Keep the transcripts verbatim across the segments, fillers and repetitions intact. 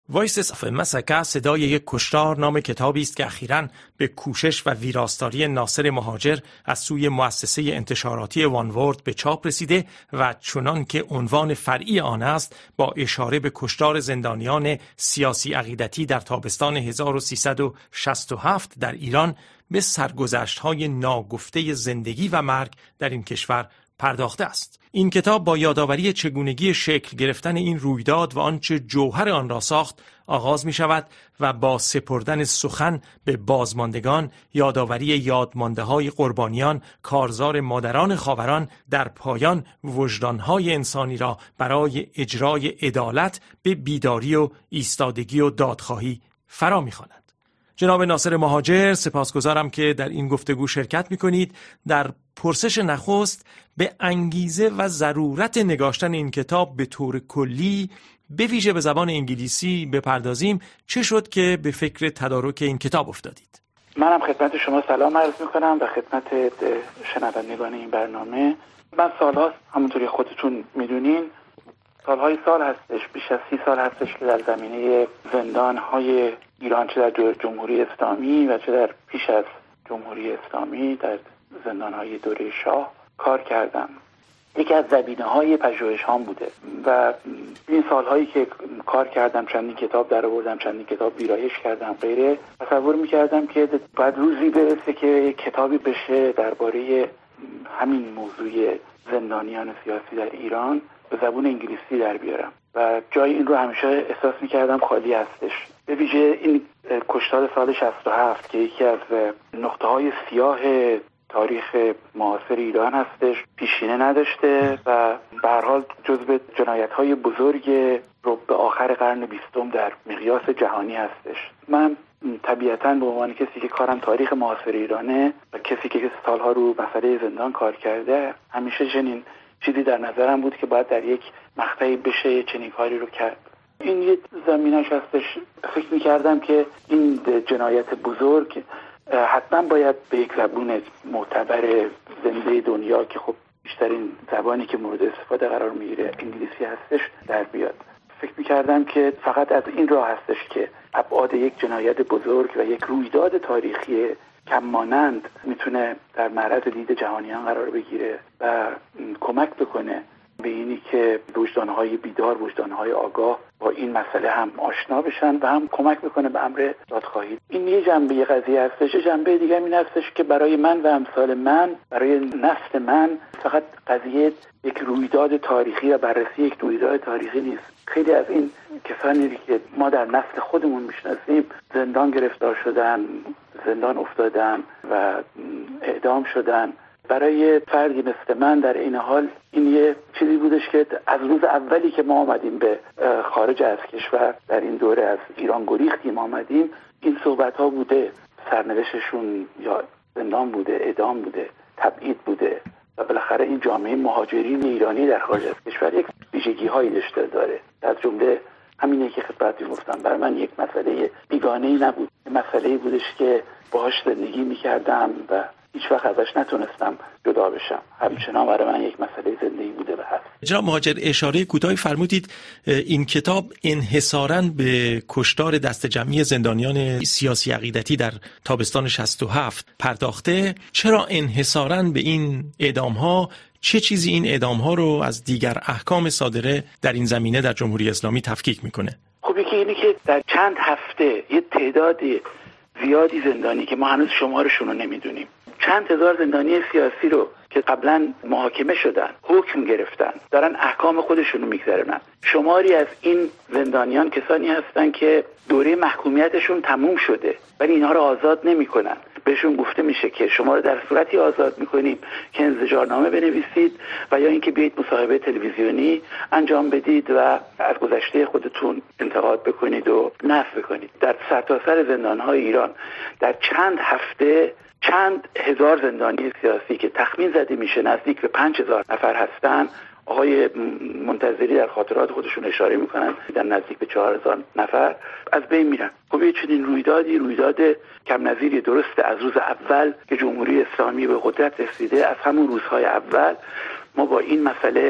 Voices of a Massacre صدای یک کشتار نام کتابی است که اخیراً به کوشش و ویراستاری ناصر مهاجر از سوی مؤسسه انتشاراتی وانورد به چاپ رسیده و چنان که عنوان فرعی آن است با اشاره به کشتار زندانیان سیاسی عقیدتی در تابستان هزار و سیصد و شصت و هفت در ایران به سرگذشت‌های ناگفته زندگی و مرگ در این کشور پرداخته است. این کتاب با یادآوری چگونگی شکل گرفتن این رویداد و آنچه جوهر آن را ساخت آغاز می شود و با سپردن سخن به بازماندگان، یادآوری یادمانده‌های قربانیان، کارزار مادران خاوران، در پایان وجدان‌های انسانی را برای اجرای عدالت به بیداری و ایستادگی و دادخواهی فرا می‌خواند. جناب ناصر مهاجر، سپاسگزارم که در این گفتگو شرکت می‌کنید. در پرسش نخست به انگیزه و ضرورت نگاشتن این کتاب به طور کلی به ویژه به زبان انگلیسی بپردازیم. چه شد که به فکر تدارک این کتاب افتادید؟ منم خدمت شما سلام عرض می‌کنم و خدمت شنوندگان این برنامه. من سال‌هاست همونطوری خودتون می‌دونین سالهای سال هستش، بیش از سی سال هستش که در زمینه زندان‌های ایران، چه در جمهوری اسلامی و چه در پیش از جمهوری اسلامی، در زندان‌های دوره شاه کار کردم. یکی از زمینه‌های پژوهش‌هام بوده و این سال‌هایی که کار کردم چندین کتاب درآوردم، چندین کتاب ویرایش کردم غیره، تصور می‌کردم که بعد روزی برسه که کتابی بشه درباره همین موضوع زندانیان سیاسی در ایران به زبان انگلیسی در بیارم و جای این رو همیشه احساس می‌کردم خالی هستش. به ویژه این کشتار سال شصت و هفت که یکی از نقطه‌های سیاه تاریخ معاصر ایران هستش، پیشینه نداشته و به هر حال جزو جنایت‌های بزرگ رو به آخر قرن بیستم در مقیاس جهانی هستش. من طبیعتاً به عنوان کسی که کارم تاریخ معاصر ایرانه و کسی که سالها رو مسئله زندان کار کرده، همیشه چنین چیزی در نظرم بود که باید در یک مقطعی بشه چنین کاری رو کرد. این یه زمینش هستش. فکر می‌کردم که این جنایت بزرگ حتما باید به یک زبان معتبر زنده دنیا که خب بیشترین زبانی که مورد استفاده قرار میگیره انگلیسی هستش در بیاد. فکر می‌کردم که فقط از این راه هستش که ابعاد یک جنایت بزرگ و یک رویداد تاریخی کم مانند میتونه در معرض دید جهانیان قرار بگیره و کمک بکنه به اینی که وجدان‌های بیدار، وجدان‌های آگاه با این مسئله هم آشنا بشن و هم کمک بکنه به امر دادخواهی. این یه جنبه قضیه هستش. جنبه دیگه این هستش که برای من و امثال من، برای نسل من، فقط قضیه یک رویداد تاریخی و بررسی یک رویداد تاریخی نیست. خیلی از این کسانی که ما در نسل خودمون میشناسیم زندان گرفتار شدن، زندان افتادن و اعدام شدن. برای فردی مثل من در این حال این یه چیزی بودش که از روز اولی که ما آمدیم به خارج از کشور، در این دوره از ایران گریختیم آمدیم، این صحبت ها بوده. سرنوشتشون یا زندان بوده، اعدام بوده، تبعید بوده و بالاخره این جامعه مهاجرین ایرانی در خارج از کشور یک ویژگی هایی داشته داره. از جمله همینه که خدمتتون گفتم، برای من یک مسئله بیگانه‌ای نبود، مسئله‌ای بودش که باهاش زندگی می‌کردم و هیچ وقت ازش نتونستم جدا بشم. همچنان برای من یک مسئله زندگی بوده و هست. جناب مهاجر، اشاره کوتاهی فرمودید این کتاب انحصاراً به کشتار دست جمعی زندانیان سیاسی عقیدتی در تابستان شصت و هفت پرداخته. چرا انحصاراً به این اعدام‌ها؟ چه چیزی این اعدام‌ها رو از دیگر احکام صادره در این زمینه در جمهوری اسلامی تفکیک میکنه؟ خب یکی اینه که در چند هفته یه تعداد زیادی زندانی که ما هنوز شمارشون رو نمیدونیم، چند هزار زندانی سیاسی رو که قبلا محاکمه شدن، حکم گرفتن، دارن احکام خودشون رو میگذرونن. شماری از این زندانیان کسانی هستن که دوره محکومیتشون تموم شده ولی اینها رو آزاد نمیکنن. بهشون گفته میشه که شما رو در صورتی آزاد میکنیم که انزجارنامه بنویسید و یا اینکه بیایید مصاحبه تلویزیونی انجام بدید و از گذشته خودتون انتقاد بکنید و نفی بکنید. در سرتاسر زندانهای ایران در چند هفته چند هزار زندانی سیاسی که تخمین زده میشه نزدیک به پنج هزار نفر هستن، آقای منتظری در خاطرات خودشون اشاره میکنن در نزدیک به چهار هزار نفر از بین میرن. خب یه چنین رویدادی رویداد کم نظیری درسته. از روز اول که جمهوری اسلامی به قدرت رسیده، از همون روزهای اول ما با این مسئله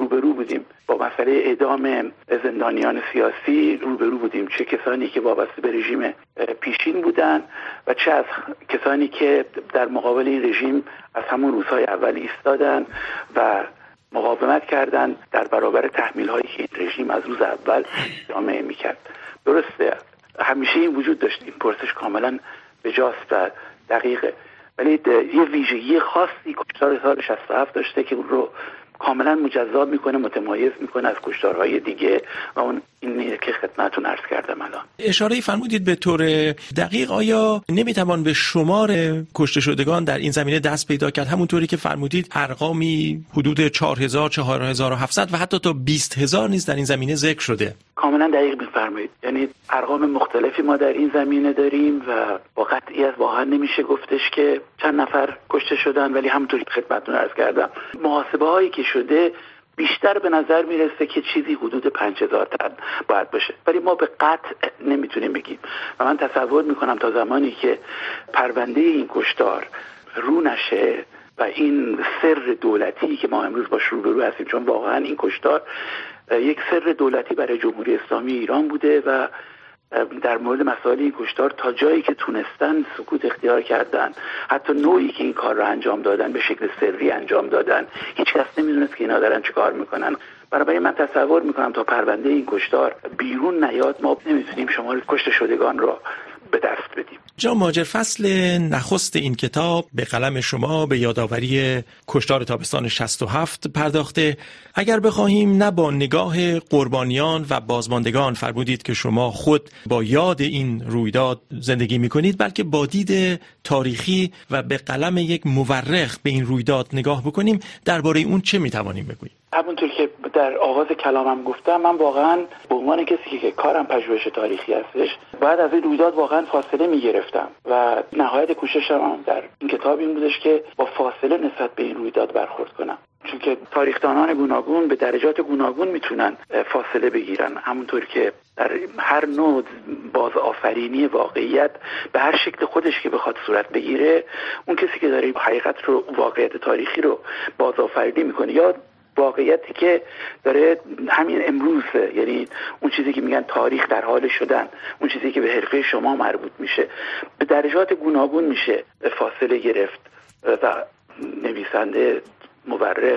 روبرو بودیم با مسئله اعدام زندانیان سیاسی، روبرو بودیم، چه کسانی که وابسته به رژیم پیشین بودن و چه از کسانی که در مقابل این رژیم از همون روزهای اول ایستادن و مقاومت کردن در برابر تحمیل‌هایی که این رژیم از روز اول جامعه می‌کرد. درسته همیشه این وجود داشت، این پرسش کاملا بجاست و دقیقه، ولی یه ویژگی خاصی کشتار سال شصت و هفت داشته که اون رو کاملا مجزا میکنه، متمایز میکنه از کشتارهای دیگه و اون اینه که خدمتتون عرض کردم الان. اشاره فرمودید به طور دقیق. آیا نمیتوان به شمار کشته شدگان در این زمینه دست پیدا کرد؟ همونطوری که فرمودید ارقامی حدود چهار هزار، چهار هزار و هفتصد و حتی تا بیست هزار نیز در این زمینه ذکر شده. کاملا دقیق میفرمایید، یعنی ارقام مختلفی ما در این زمینه داریم و با قطعیت واقعا نمیشه گفتش که چند نفر کشته شدن، ولی همونطوری که خدمتتون عرض کردم محاسبه هایی که شده بیشتر به نظر میرسه که چیزی حدود پنج هزار تن باید باشه، ولی ما به قطع نمیتونیم بگیم و من تصور میکنم تا زمانی که پرونده این کشتار رو نشه و این سر دولتی که ما امروز باش روبرو هستیم، چون واقعا این کشتار یک سر دولتی برای جمهوری اسلامی ایران بوده و در مورد مسائل این کشتار تا جایی که تونستن سکوت اختیار کردن، حتی نوعی که این کار رو انجام دادن به شکل سری انجام دادن، هیچ کس نمیدونست که اینا دارن چه کار میکنن. برای من تصور میکنم تا پرونده این کشتار بیرون نیاد ما نمیتونیم شمار کشته شدگان رو به دست بدیم. جناب مهاجر، فصل نخست این کتاب به قلم شما به یادآوری کشتار تابستان شصت و هفت پرداخته. اگر بخواهیم نه با نگاه قربانیان و بازماندگان، فرمودید که شما خود با یاد این رویداد زندگی میکنید، بلکه با دید تاریخی و به قلم یک مورخ به این رویداد نگاه بکنیم، درباره اون چه میتوانیم بگوییم؟ همونطور که در آغاز کلامم گفتم، من واقعا به عنوان کسی که کارم پژوهش تاریخی هستش بعد از این رویداد واقعا فاصله میگرفتم و نهایت کوششم در این کتاب این بودش که با فاصله نسبت به این رویداد برخورد کنم، چون که تاریخ‌دانان گوناگون به درجات گوناگون میتونن فاصله بگیرن، همونطور که در هر نوع بازآفرینی واقعیت به هر شکل خودش که بخواد صورت بگیره، اون کسی که داره حقیقت رو، واقعیت تاریخی رو بازآفرینی میکنه یا واقعیتی که داره همین امروزه، یعنی اون چیزی که میگن تاریخ در حال شدن، اون چیزی که به حرفه شما مربوط میشه، به درجات گوناگون میشه فاصله گرفت و نویسنده، مورخ،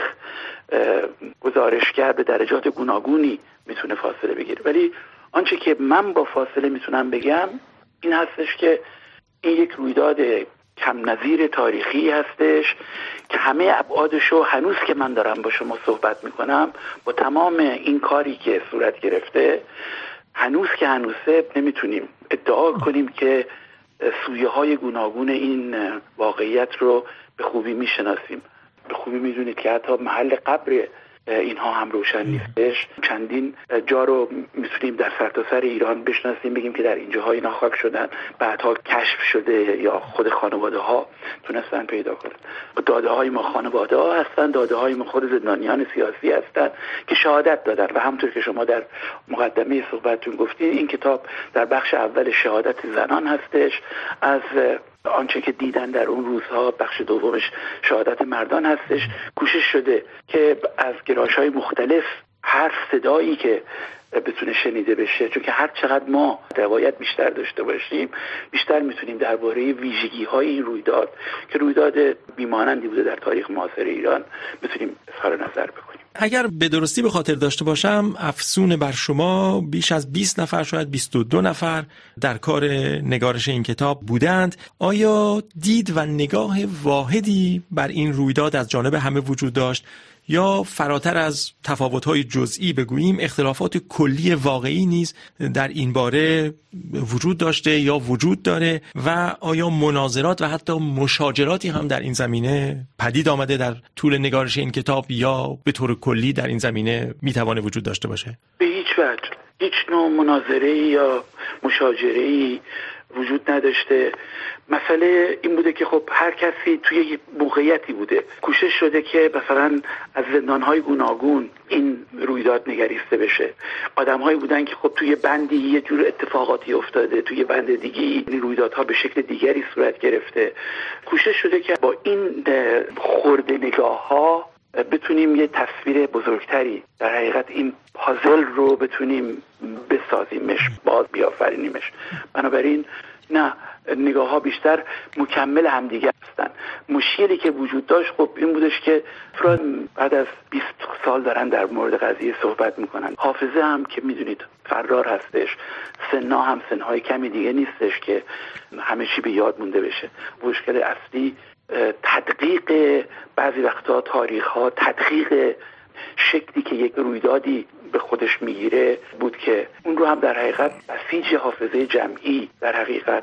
گزارشگر به درجات گوناگونی میتونه فاصله بگیره. ولی آنچه که من با فاصله میتونم بگم این هستش که این یک رویداد کم نظیر تاریخی هستش که همه ابعادشو هنوز که من دارم با شما صحبت میکنم با تمام این کاری که صورت گرفته هنوز که هنوزه نمیتونیم ادعا کنیم که سویه های گوناگون این واقعیت رو به خوبی میشناسیم. به خوبی میدونید که حتی محل قبر اینها هم روشن نیستش. چندین جا رو میتونیم در سرتاسر ایران بشناسیم، بگیم که در اینجاها اینا خاک شدن، بعدها کشف شده یا خود خانواده ها تونستن پیدا کنن. داده های ما خانواده ها هستن، داده های ما خود زندانیان سیاسی هستن که شهادت دادن و همونطور که شما در مقدمه صحبتتون گفتین این کتاب در بخش اول شهادت زنان هستش از آنچه که دیدن در اون روزها، بخش دومش شهادت مردان هستش. کوشش شده که از گرایش‌های مختلف هر صدایی که بتونه شنیده بشه، چون که هر چقدر ما روایت بیشتر داشته باشیم بیشتر میتونیم درباره ویژگی‌های این رویداد که رویداد بیمانندی بوده در تاریخ معاصر ایران بتونیم اظهار نظر بکنیم. اگر به درستی به خاطر داشته باشم افسون بر شما بیش از بیست نفر، شاید بیست و دو نفر در کار نگارش این کتاب بودند. آیا دید و نگاه واحدی بر این رویداد از جانب همه وجود داشت یا فراتر از تفاوت‌های جزئی بگوییم اختلافات کلی واقعی نیز در این باره وجود داشته یا وجود داره و آیا مناظرات و حتی مشاجراتی هم در این زمینه پدید آمده در طول نگارش این کتاب یا به طور کلی در این زمینه میتوانه وجود داشته باشه؟ به هیچ وجه هیچ نوع مناظره‌ای یا مشاجره‌ای وجود نداشته. مسئله این بوده که خب هر کسی توی یه موقعیتی بوده، کوشش شده که مثلا از زندان‌های گوناگون این رویداد نگریسته بشه. آدم‌هایی بودن که خب توی بندی یه جور اتفاقاتی افتاده، توی بند دیگه این رویدادها به شکل دیگری صورت گرفته. کوشش شده که با این خرده نگاه‌ها بتونیم یه تصویر بزرگتری در حقیقت این پازل رو بتونیم بسازیمش، باز بیافرینیمش. بنابراین نه، نگاه ها بیشتر مکمل همدیگه هستن. مشکلی که وجود داشت خب این بودش که افراد بعد از بیست سال دارن در مورد قضیه صحبت میکنن. حافظه هم که میدونید فرار هستش، سنا هم سنهای کمی دیگه نیستش که همه چی به یاد مونده بشه. مشکل اصلی تدقیق بعضی وقتا تاریخ ها، تدقیق شکلی که یک رویدادی به خودش میگیره بود که اون رو هم در حقیقت بسیج حافظه جمعی در حقیقت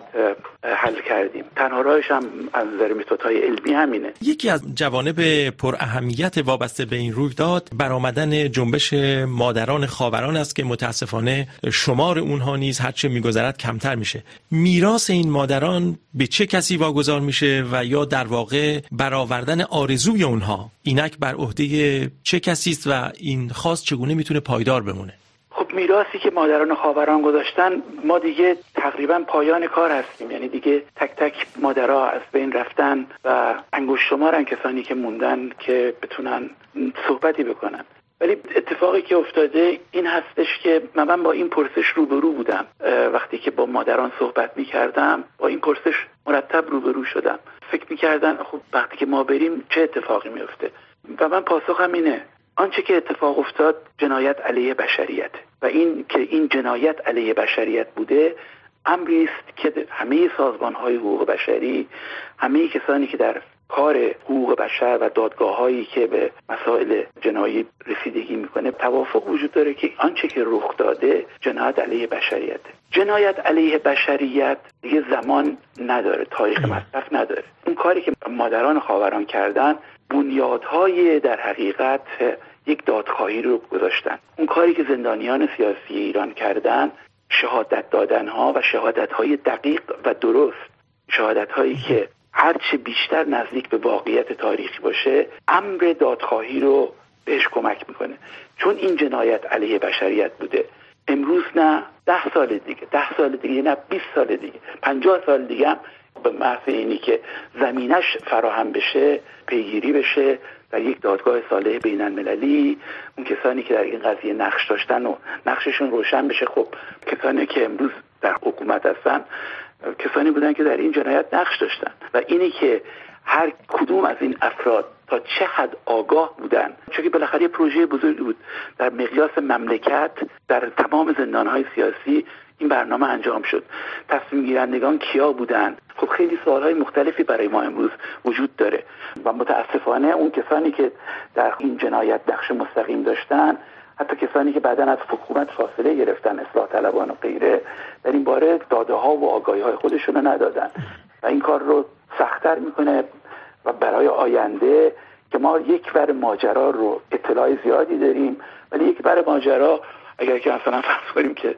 حل کردیم. تنها راهش هم از نظر متدهای علمی همینه. یکی از جوانب پر اهمیت وابسته به این رویداد برآمدن جنبش مادران خاوران است که متاسفانه شمار اونها نیز هرچه میگذرد کمتر میشه. میراث این مادران به چه کسی واگذار میشه و یا در واقع برآوردن آرزوی اونها اینک بر عهده چه کسی است و این خواست چگونه میتونه پایدار بمونه؟ خب میراثی که مادران خاوران گذاشتن، ما دیگه تقریبا پایان کار هستیم. یعنی دیگه تک تک مادرها از بین رفتن و انگشت شمارن کسانی که موندن که بتونن صحبتی بکنن. ولی اتفاقی که افتاده این هستش که من با این پرسش روبرو بودم. وقتی که با مادران صحبت میکردم با این پرسش مرتب روبرو شدم. فکر میکردن خب وقتی که ما بریم چه اتفاقی میفته؟ و من پاسخم اینه، آنچه که اتفاق افتاد جنایت علیه بشریت و این که این جنایت علیه بشریت بوده امری است که همه سازمان‌های حقوق بشری، همه کسانی که در کار حقوق بشر و دادگاه‌هایی که به مسائل جنایی رسیدگی میکنه توافق وجود داره که آنچه که رخ داده جنایت علیه بشریت. جنایت علیه بشریت دیگه زمان نداره، تاریخ مصرف نداره. اون کاری که مادران خاوران کردن بنیادهای در حقیقت یک دادخواهی رو گذاشتن. اون کاری که زندانیان سیاسی ایران کردن، شهادت دادنها و شهادت‌های دقیق و درست، شهادت‌هایی که هرچه بیشتر نزدیک به واقعیت تاریخی باشه، امر دادخواهی رو بهش کمک میکنه. چون این جنایت علیه بشریت بوده، امروز نه ده سال دیگه، ده سال دیگه نه بیست سال دیگه، پنجاه سال دیگه هم به محض اینی که زمینش فراهم بشه، پیگیری بشه در یک دادگاه صالح بین المللی، اون کسانی که در این قضیه نقش داشتن و نقششون روشن بشه. خب کسانی که امروز در حکومت هستن کسانی بودن که در این جنایت نقش داشتن و اینی که هر کدوم از این افراد تا چه حد آگاه بودن، چون که بالاخره پروژه بزرگی بود در مقیاس مملکت، در تمام زندانهای سیاسی این برنامه انجام شد. تصمیم گیرندگان کیا بودن؟ خب خیلی سوالهای مختلفی برای ما امروز وجود داره و متاسفانه اون کسانی که در این جنایت نقش مستقیم داشتن، حتی کسانی که بعداً از حکومت فاصله گرفتن، اصلاح طلبان و غیره، در این باره داده ها و آگاهی های خودشون رو ندادن و این کار رو سخت‌تر میکنه و برای آینده که ما یک بر ماجرا رو اطلاع زیادی داریم، ولی یک بر ماجرا اگر که مثلا فرض کنیم که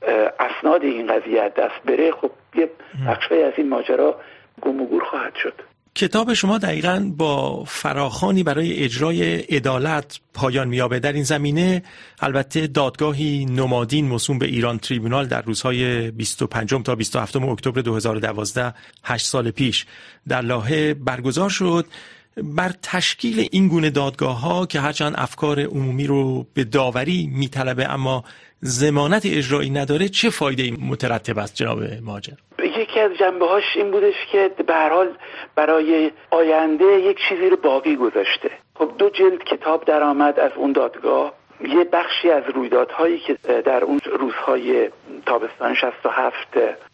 اسناد این قضیه دست بره، خب یه بخشی از این ماجرا گم و گور خواهد شد. کتاب شما دقیقاً با فراخوانی برای اجرای عدالت پایان می‌یابه. در این زمینه البته دادگاهی نمادین موسوم به ایران تریبونال در روزهای بیست و پنجم تا بیست و هفتم اکتبر دو هزار و دوازده، هشت سال پیش در لاهه برگزار شد. بر تشکیل این گونه دادگاه‌ها که هرچند افکار عمومی رو به داوری می‌طلبه اما ضمانت اجرایی نداره، چه فایده‌ای مترتب است جناب مهاجر؟ یکی از جنبه‌هاش این بودش که به هر حال برای آینده یک چیزی رو باقی گذاشته. خب دو جلد کتاب درآمد از اون دادگاه، یه بخشی از رویدادهایی که در اون روزهای تابستان شصت و هفت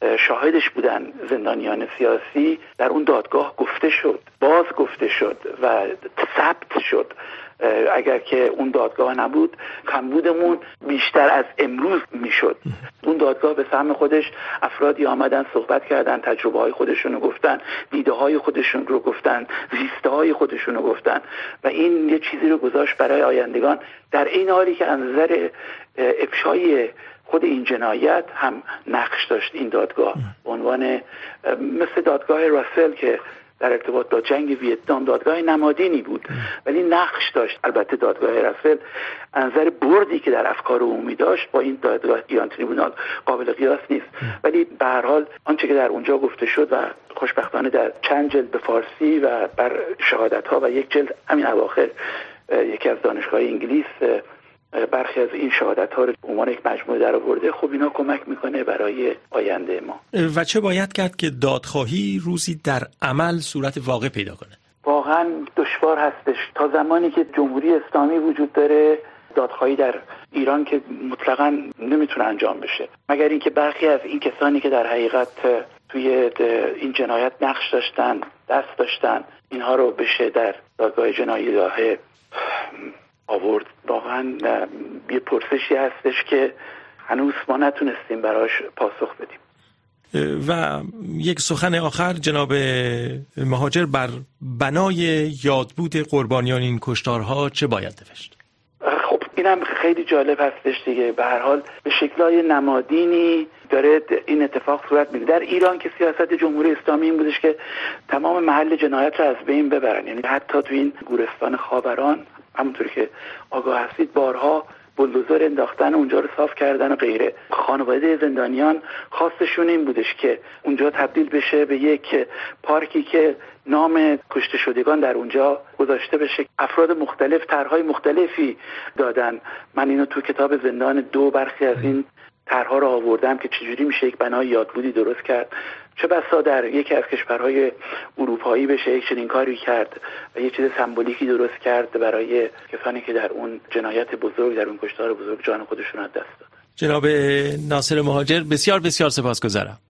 شاهدش بودن زندانیان سیاسی در اون دادگاه گفته شد، باز گفته شد و ثبت شد. اگر که اون دادگاه نبود کمبودمون بیشتر از امروز میشد. اون دادگاه به سهم خودش افرادی آمدن صحبت کردن، تجربه های خودشون رو گفتن، دیده های خودشون رو گفتن، زیسته های خودشون رو گفتن و این یه چیزی رو گذاشت برای آیندگان، در این حالی که از نظر افشای خود این جنایت هم نقش داشت این دادگاه. عنوان مثل دادگاه راسل که در ارتباط با جنگ ویتنام دادگاه نمادینی بود ولی نقش داشت. البته دادگاه راسل از نظر بردی که در افکار عمومی داشت با این دادگاه ایران تریبونال قابل قیاس نیست، ولی به هر حال آنچه که در اونجا گفته شد و خوشبختانه در چند جلد به فارسی و بر شهادت ها و یک جلد همین اواخر یکی از دانشگاه انگلیس برخی از این شهادت ها رو به عنوان یک مجموعه در آورده. خب اینا کمک میکنه برای آینده ما. و چه باید کرد که دادخواهی روزی در عمل صورت واقع پیدا کنه؟ واقعا دشوار هستش. تا زمانی که جمهوری اسلامی وجود داره دادخواهی در ایران که مطلقاً نمیتونه انجام بشه، مگر اینکه برخی از این کسانی که در حقیقت توی این جنایت نقش داشتن، دست داشتن، اینها رو بشه در دادگاه جنایی داهه آورد. واقعا یه پرسشی هستش که هنوز ما نتونستیم براش پاسخ بدیم. و یک سخن آخر جناب مهاجر، بر بنای یادبود قربانیان این کشتارها چه باید نوشت؟ خب اینم خیلی جالب هستش دیگه. به هر حال به شکل‌های نمادینی داره این اتفاق صورت میگیره. در ایران که سیاست جمهوری اسلامی این بودش که تمام محل جنایت رو از بین ببرن، یعنی حتی تو این گورستان خاوران همونطوری که آگاه هستید بارها بولدوزر انداختن اونجا رو صاف کردن و غیره. خانواده زندانیان خواستشون این بودش که اونجا تبدیل بشه به یک پارکی که نام کشته شدگان در اونجا گذاشته بشه. افراد مختلف طرح‌های مختلفی دادن. من اینو تو کتاب زندان دو برخی از این طرح‌ها رو آوردم که چجوری میشه یک بنای یادبودی درست کرد. چه بسا در یکی از کشورهای اروپایی بشه یک چنین کاری کرد و یک چیز سمبولیکی درست کرد برای کسانی که در اون جنایت بزرگ، در اون کشتار بزرگ جان خودشون از دست دادن. جناب ناصر مهاجر، بسیار بسیار سپاسگزارم.